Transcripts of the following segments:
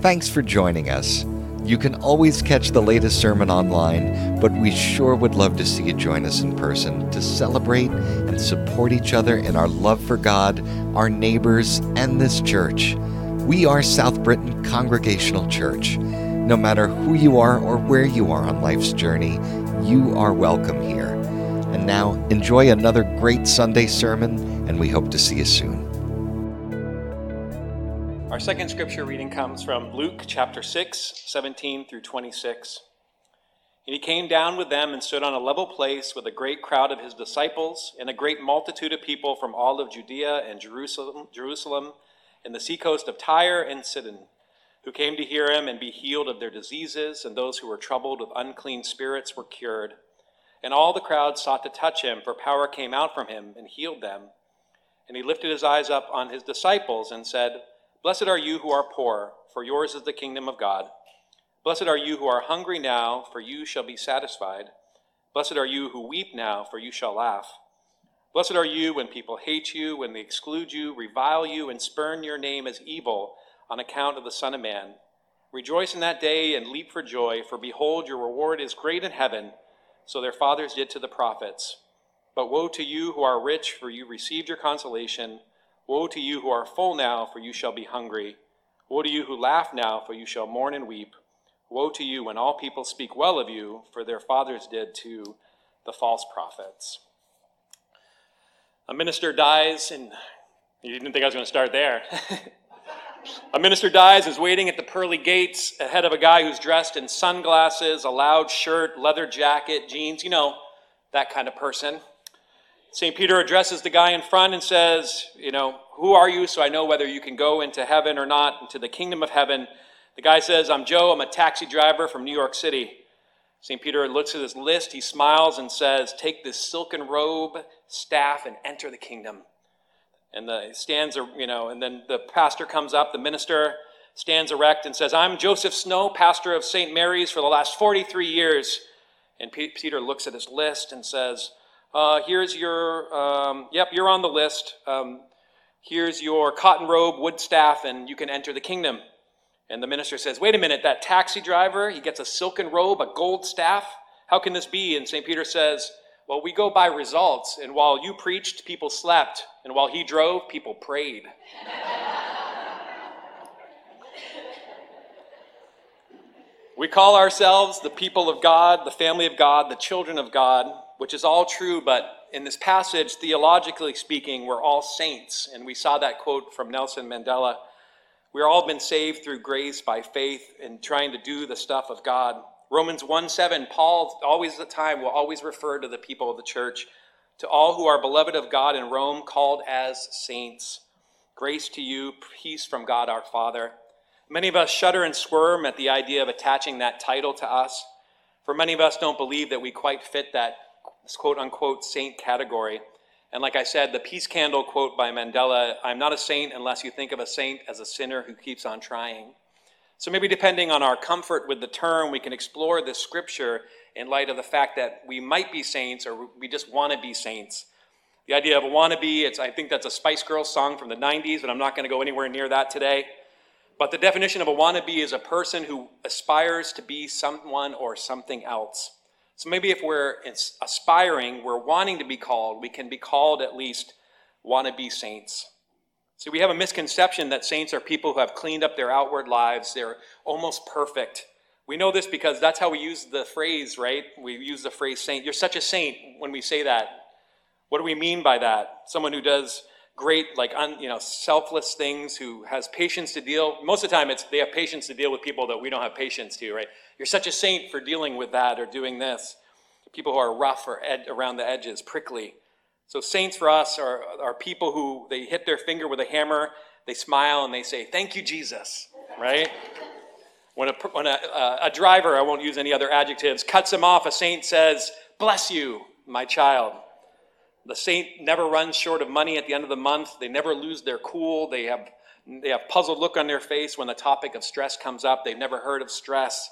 Thanks for joining us. You can always catch the latest sermon online, but we sure would love to see you join us in person to celebrate and support each other in our love for God, our neighbors, and this church. We are South Britain Congregational Church. No matter who you are or where you are on life's journey, you are welcome here. And now, enjoy another great Sunday sermon, and we hope to see you soon. Our second scripture reading comes from Luke chapter 6, 17 through 26. And he came down with them and stood on a level place with a great crowd of his disciples and a great multitude of people from all of Judea and Jerusalem and the seacoast of Tyre and Sidon, who came to hear him and be healed of their diseases, and those who were troubled with unclean spirits were cured. And all the crowd sought to touch him, for power came out from him and healed them. And he lifted his eyes up on his disciples and said, "Blessed are you who are poor, for yours is the kingdom of God. Blessed are you who are hungry now, for you shall be satisfied. Blessed are you who weep now, for you shall laugh. Blessed are you when people hate you, when they exclude you, revile you, and spurn your name as evil on account of the Son of Man. Rejoice in that day and leap for joy, for behold, your reward is great in heaven. So their fathers did to the prophets. But woe to you who are rich, for you received your consolation. Woe to you who are full now, for you shall be hungry. Woe to you who laugh now, for you shall mourn and weep. Woe to you when all people speak well of you, for their fathers did to the false prophets." A minister dies, and you didn't think I was going to start there. A minister dies, is waiting at the pearly gates ahead of a guy who's dressed in sunglasses, a loud shirt, leather jacket, jeans, that kind of person. St. Peter addresses the guy in front and says, "Who are you, so I know whether you can go into heaven or not, into the kingdom of heaven?" The guy says, "I'm Joe, I'm a taxi driver from New York City." St. Peter looks at his list, he smiles and says, "Take this silken robe, staff, and enter the kingdom." And and then the pastor comes up, the minister stands erect and says, "I'm Joseph Snow, pastor of St. Mary's for the last 43 years. And Peter looks at his list and says, "Here's your, you're on the list. Here's your cotton robe, wood staff, and you can enter the kingdom." And the minister says, "Wait a minute, that taxi driver, he gets a silken robe, a gold staff? How can this be?" And St. Peter says, "Well, we go by results. And while you preached, people slept. And while he drove, people prayed." We call ourselves the people of God, the family of God, the children of God, which is all true, but in this passage, theologically speaking, we're all saints. And we saw that quote from Nelson Mandela. We're all been saved through grace by faith in trying to do the stuff of God. Romans 1:7, Paul will always refer to the people of the church, to all who are beloved of God in Rome, called as saints. Grace to you, peace from God our Father. Many of us shudder and squirm at the idea of attaching that title to us. For many of us don't believe that we quite fit that quote-unquote saint category. And like I said, the peace candle quote by Mandela, "I'm not a saint unless you think of a saint as a sinner who keeps on trying." So maybe depending on our comfort with the term, we can explore this scripture in light of the fact that we might be saints or we just want to be saints. The idea of a wannabe, I think that's a Spice Girls song from the 90s, but I'm not going to go anywhere near that today. But the definition of a wannabe is a person who aspires to be someone or something else. So maybe if we're aspiring, we're wanting to be called, we can be called at least wannabe saints. See, we have a misconception that saints are people who have cleaned up their outward lives. They're almost perfect. We know this because that's how we use the phrase, right? We use the phrase saint. You're such a saint when we say that. What do we mean by that? Someone who does great, selfless things, who has patience to deal. Most of the time, they have patience to deal with people that we don't have patience to, right? You're such a saint for dealing with that or doing this. People who are rough or around the edges, prickly. So saints for us are people who they hit their finger with a hammer, they smile and they say, "Thank you, Jesus," right? When a driver, I won't use any other adjectives, cuts him off, a saint says, "Bless you, my child." The saint never runs short of money at the end of the month. They never lose their cool. They have puzzled look on their face when the topic of stress comes up. They've never heard of stress.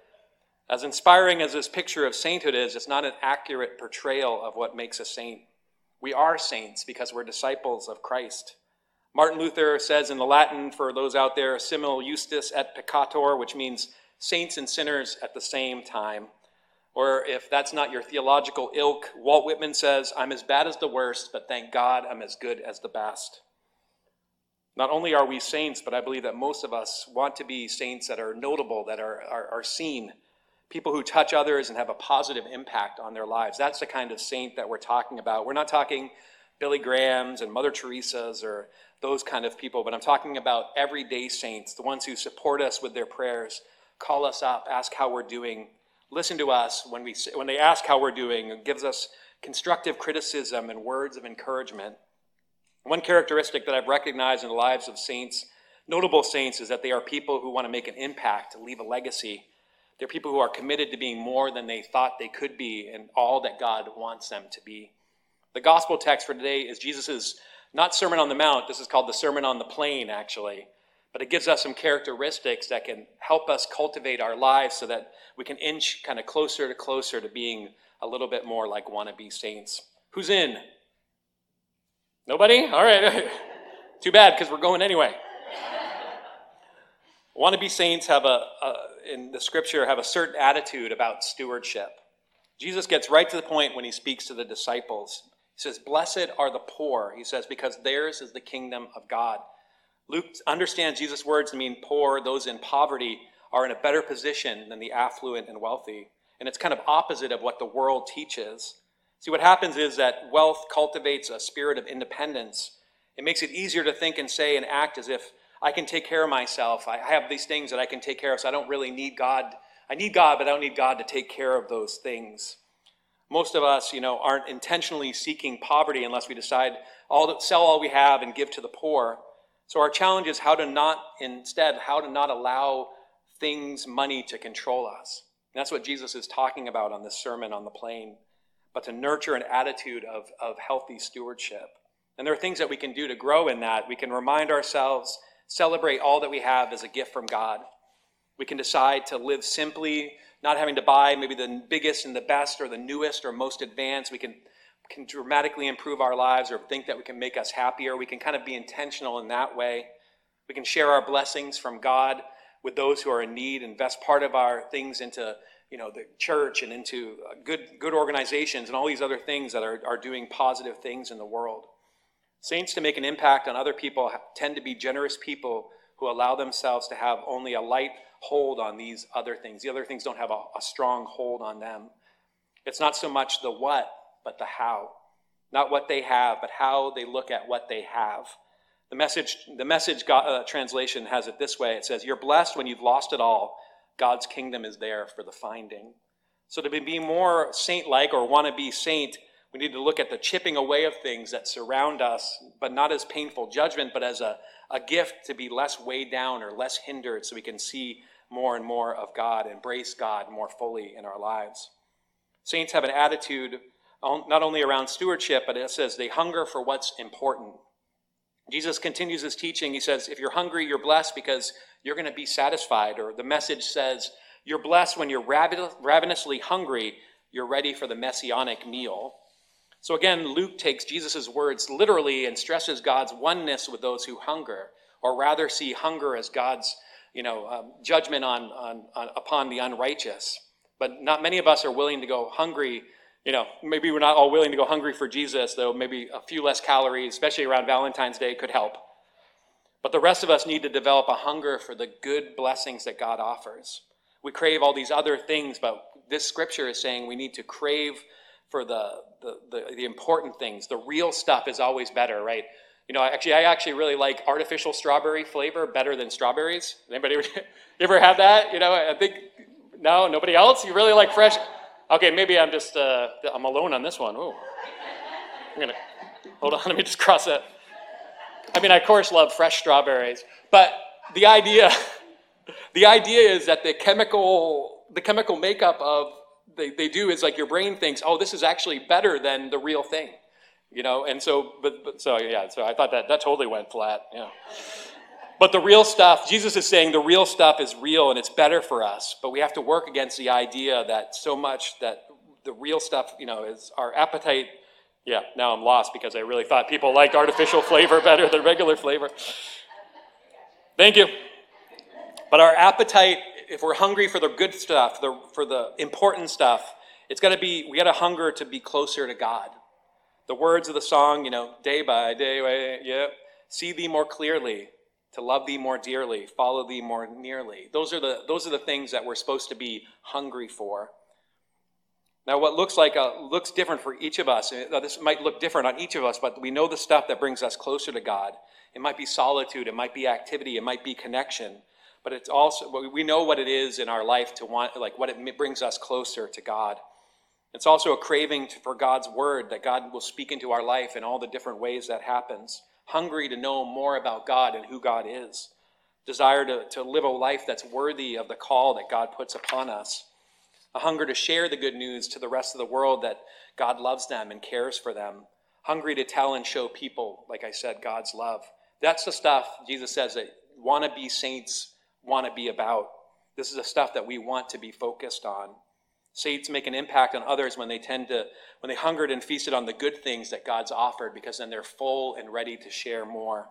As inspiring as this picture of sainthood is, it's not an accurate portrayal of what makes a saint. We are saints because we're disciples of Christ. Martin Luther says in the Latin, for those out there, simul justus et peccator, which means saints and sinners at the same time. Or if that's not your theological ilk, Walt Whitman says, I'm as bad as the worst, but thank God I'm as good as the best. Not only are we saints, but I believe that most of us want to be saints that are notable, that are seen, people who touch others and have a positive impact on their lives. That's the kind of saint that we're talking about. We're not talking Billy Grahams and Mother Teresas or those kind of people, but I'm talking about everyday saints, the ones who support us with their prayers, call us up, ask how we're doing, listen to us when they ask how we're doing, and gives us constructive criticism and words of encouragement. One characteristic that I've recognized in the lives of saints, notable saints, is that they are people who want to make an impact, leave a legacy. They're people who are committed to being more than they thought they could be and all that God wants them to be. The gospel text for today is Jesus' not Sermon on the Mount. This is called the Sermon on the Plain, actually. But it gives us some characteristics that can help us cultivate our lives so that we can inch kind of closer to being a little bit more like wannabe saints. Who's in? Nobody? All right. Too bad, because we're going anyway. Wannabe saints have in the scripture, have a certain attitude about stewardship. Jesus gets right to the point when he speaks to the disciples. He says, blessed are the poor, he says, because theirs is the kingdom of God. Luke understands Jesus' words to mean poor, those in poverty, are in a better position than the affluent and wealthy. And it's kind of opposite of what the world teaches. See, what happens is that wealth cultivates a spirit of independence. It makes it easier to think and say and act as if I can take care of myself. I have these things that I can take care of, so I don't really need God. I need God, but I don't need God to take care of those things. Most of us, aren't intentionally seeking poverty unless we decide sell all we have and give to the poor. So our challenge is how to not allow things, money to control us. And that's what Jesus is talking about on this Sermon on the Plain, but to nurture an attitude of healthy stewardship. And there are things that we can do to grow in that. We can remind ourselves, celebrate all that we have as a gift from God. We can decide to live simply, not having to buy maybe the biggest and the best or the newest or most advanced. We can dramatically improve our lives or think that we can make us happier. We can kind of be intentional in that way. We can share our blessings from God with those who are in need, invest part of our things into the church and into good organizations and all these other things that are doing positive things in the world. Saints, to make an impact on other people, tend to be generous people who allow themselves to have only a light hold on these other things. The other things don't have a strong hold on them. It's not so much the what, but the how. Not what they have, but how they look at what they have. The message translation has it this way. It says, you're blessed when you've lost it all. God's kingdom is there for the finding. So to be more saint-like or want to be saint, we need to look at the chipping away of things that surround us, but not as painful judgment, but as a gift to be less weighed down or less hindered so we can see more and more of God, embrace God more fully in our lives. Saints have an attitude not only around stewardship, but it says they hunger for what's important. Jesus continues his teaching. He says, if you're hungry, you're blessed because you're going to be satisfied. Or the message says, you're blessed when you're ravenously hungry, you're ready for the messianic meal. So again, Luke takes Jesus' words literally and stresses God's oneness with those who hunger, or rather see hunger as God's judgment upon the unrighteous. But not many of us are willing to go hungry. Maybe we're not all willing to go hungry for Jesus, though maybe a few less calories, especially around Valentine's Day, could help. But the rest of us need to develop a hunger for the good blessings that God offers. We crave all these other things, but this scripture is saying we need to crave for the important things. The real stuff is always better, right? I actually really like artificial strawberry flavor better than strawberries. Anybody ever had that? I think, no, nobody else? You really like fresh? Okay, maybe I'm just, I'm alone on this one. Ooh. Hold on, let me just cross that. I mean, I of course love fresh strawberries, but the idea is that the chemical makeup of they do is like your brain thinks, oh, this is actually better than the real thing, and so so I thought that totally went flat, yeah. But the real stuff, Jesus is saying the real stuff is real and it's better for us, but we have to work against the idea that so much that the real stuff, is our appetite Yeah, now I'm lost because I really thought people liked artificial flavor better than regular flavor. Thank you. But our appetite, if we're hungry for the good stuff, for the important stuff, we got to hunger to be closer to God. The words of the song, day by day, see thee more clearly, to love thee more dearly, follow thee more nearly. Those are the things that we're supposed to be hungry for. Now, what looks different for each of us. This might look different on each of us, but we know the stuff that brings us closer to God. It might be solitude, it might be activity, it might be connection. But it's also, we know what it is in our life to want, like what it brings us closer to God. It's also a craving for God's word, that God will speak into our life in all the different ways that happens. Hungry to know more about God and who God is. Desire to live a life that's worthy of the call that God puts upon us. A hunger to share the good news to the rest of the world that God loves them and cares for them. Hungry to tell and show people, like I said, God's love. That's the stuff Jesus says that wannabe saints want to be about. This is the stuff that we want to be focused on. Saints make an impact on others when they hungered and feasted on the good things that God's offered, because then they're full and ready to share more.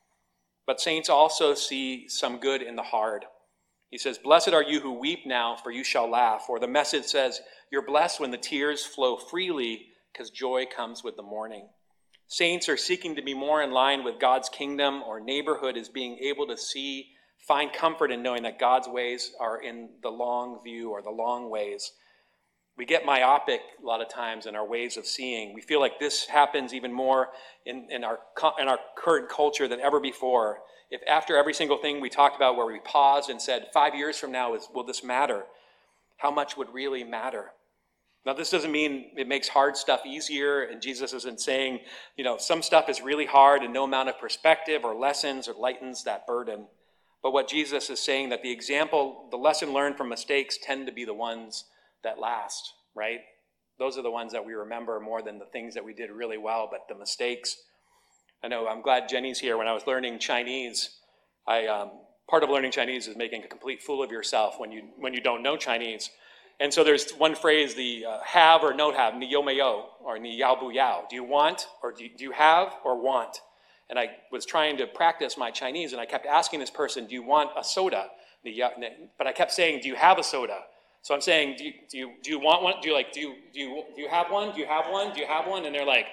But saints also see some good in the hard. He says, blessed are you who weep now, for you shall laugh. Or the message says, you're blessed when the tears flow freely, because joy comes with the morning. Saints are seeking to be more in line with God's kingdom or neighborhood, is being able to find comfort in knowing that God's ways are in the long view or the long ways. We get myopic a lot of times in our ways of seeing. We feel like this happens even more in our current culture than ever before. If after every single thing we talked about where we paused and said, 5 years from now, will this matter? How much would really matter? Now, this doesn't mean it makes hard stuff easier, and Jesus isn't saying, some stuff is really hard and no amount of perspective or lessons or lightens that burden. But what Jesus is saying, that the lesson learned from mistakes tend to be the ones that last, right? Those are the ones that we remember more than the things that we did really well, but the mistakes. I know, I'm glad Jenny's here. When I was learning Chinese, part of learning Chinese is making a complete fool of yourself when you don't know Chinese. And so there's one phrase, the have or don't have, ni you mei you, or ni yao bu yao. Do you want, or do you have or want? And I was trying to practice my Chinese, and I kept asking this person, do you want a soda? But I kept saying, do you have a soda? So I'm saying, do you want one? Do you have one? Do you have one? Do you have one? And they're like,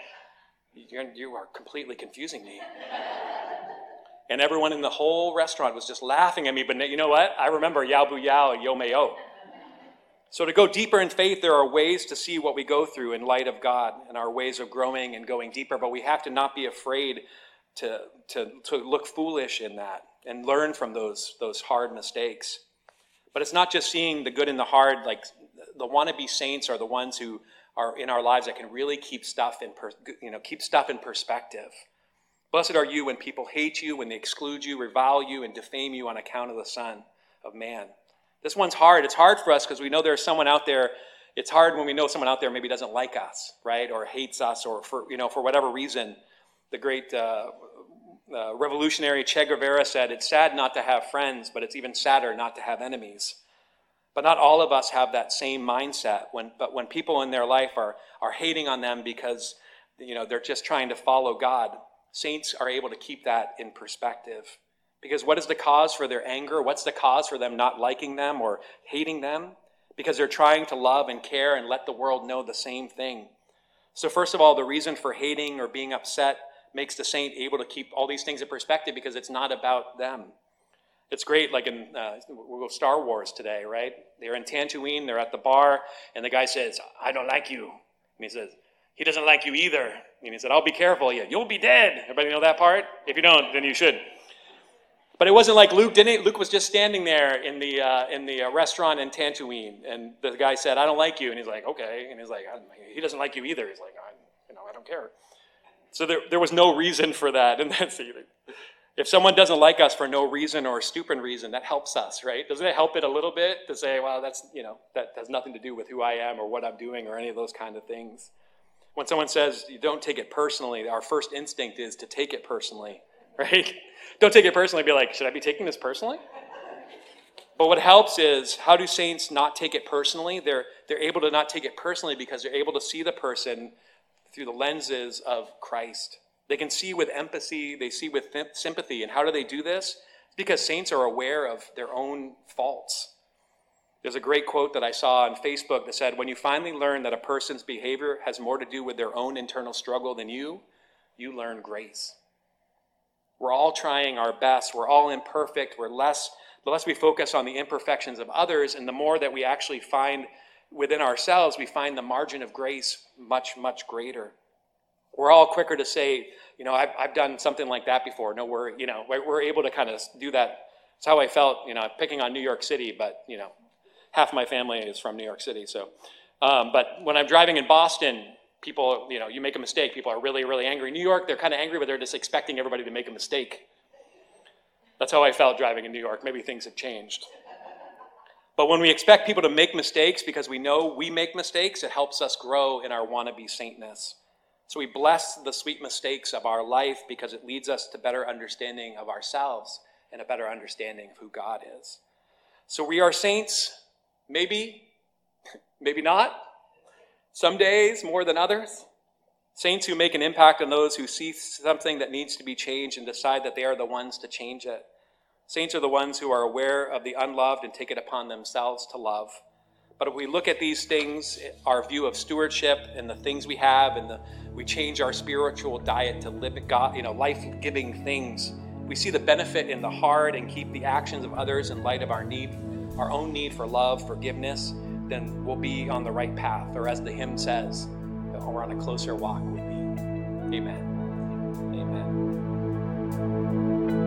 you are completely confusing me. And everyone in the whole restaurant was just laughing at me. But you know what? I remember yao bu yao, yo mei yo. So to go deeper in faith, there are ways to see what we go through in light of God and our ways of growing and going deeper. But we have to not be afraid to look foolish in that and learn from those hard mistakes. But it's not just seeing the good and the hard. Like the wannabe saints are the ones who are in our lives that can really keep stuff in perspective. Blessed are you when people hate you, when they exclude you, revile you, and defame you on account of the Son of Man. This one's hard. It's hard for us because we know there's someone out there. It's hard when we know someone out there maybe doesn't like us, right, or hates us, or for whatever reason. The great revolutionary Che Guevara said, it's sad not to have friends, but it's even sadder not to have enemies. But not all of us have that same mindset. When people in their life are hating on them because they're just trying to follow God, saints are able to keep that in perspective. Because what is the cause for their anger? What's the cause for them not liking them or hating them? Because they're trying to love and care and let the world know the same thing. So first of all, the reason for hating or being upset makes the saint able to keep all these things in perspective because it's not about them. It's great, like in Star Wars today, right? They're in Tatooine, they're at the bar, and the guy says, I don't like you. And he says, he doesn't like you either. And he said, I'll be careful, you'll be dead. Everybody know that part? If you don't, then you should. But it wasn't like Luke, didn't it? Luke was just standing there in the restaurant in Tatooine, and the guy said, I don't like you. And he's like, okay. And he's like, he doesn't like you either. He's like, I don't care. So there was no reason for that. And that's if someone doesn't like us for no reason or a stupid reason, that helps us, right? Doesn't it help it a little bit to say, well, that has nothing to do with who I am or what I'm doing or any of those kind of things. When someone says you don't take it personally, our first instinct is to take it personally, right? Don't take it personally. Be like, should I be taking this personally? But what helps is, how do saints not take it personally? They're able to not take it personally because they're able to see the person through the lenses of Christ. They can see with empathy, they see with sympathy. And how do they do this? It's because saints are aware of their own faults. There's a great quote that I saw on Facebook that said, when you finally learn that a person's behavior has more to do with their own internal struggle than you learn grace. We're all trying our best. We're all imperfect. The less we focus on the imperfections of others, and the more that we actually find within ourselves, we find the margin of grace much, much greater. We're all quicker to say, I've done something like that before. No, we're able to kind of do that. It's how I felt, picking on New York City, but, half my family is from New York City. So, but when I'm driving in Boston, people, you make a mistake, people are really, really angry. New York, they're kind of angry, but they're just expecting everybody to make a mistake. That's how I felt driving in New York. Maybe things have changed. But when we expect people to make mistakes because we know we make mistakes, it helps us grow in our wannabe saintness. So we bless the sweet mistakes of our life because it leads us to better understanding of ourselves and a better understanding of who God is. So we are saints, maybe, maybe not. Some days more than others. Saints who make an impact on those who see something that needs to be changed and decide that they are the ones to change it. Saints are the ones who are aware of the unloved and take it upon themselves to love. But if we look at these things, our view of stewardship and the things we have, and we change our spiritual diet to live God, life-giving things, we see the benefit in the heart and keep the actions of others in light of our own need for love, forgiveness, then we'll be on the right path, or as the hymn says, we're on a closer walk with thee. Amen. Amen.